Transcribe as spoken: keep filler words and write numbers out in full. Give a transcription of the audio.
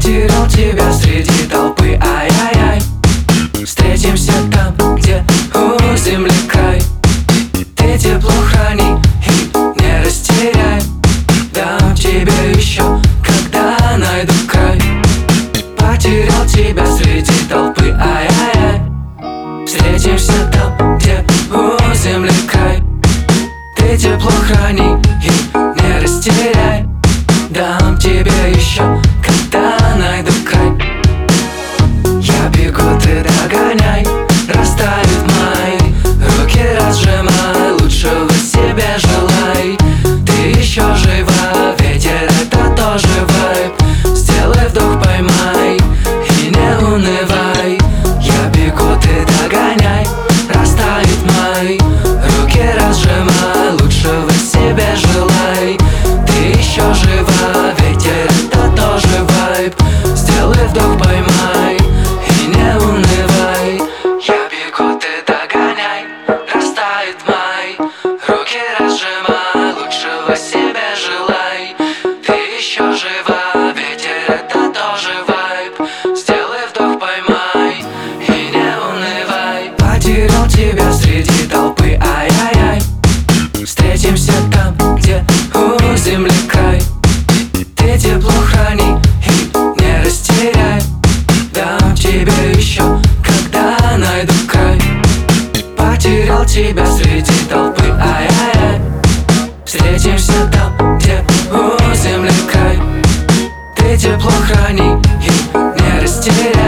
Потерял тебя среди толпы, ай-яй-яй. Встретимся там, где у земли край. Ты тепло храни и не растеряй. Дам тебе еще, когда найду край. Потерял тебя среди толпы, ай-яй-яй. Встретимся там, где у земли край. Ты тепло храни и не растеряй. Дам тебе еще, когда найду край. Я бегу, ты догоняй. Растают мои руки, разжимай. Лучшего себе желай. Ты еще жива, ветер это тоже вайб. Сделай вдох, поймай и не унывай. Я бегу, ты догоняй. Растают мои руки, разжимай. Лучшего себе желай. Ты еще жива, ветер это тоже вайб. Сделай вдох, поймай и не унывай. Я бегу, ты догоняй. Растают мои руки, разжимай. Лучшего себе желай. Ты еще жива, ветер это тоже вайб. Сделай вдох, поймай и не унывай. Потерял тебя среди толпы, ай-яй-яй. Встретимся там, где у земли край. Ты тепло храни и не растеряй. Дам тебе еще, когда найду край. Потерял тебя среди толпы, ай-яй-яй. Встретимся там, где у земли край. Ты тепло храни и не растеряй.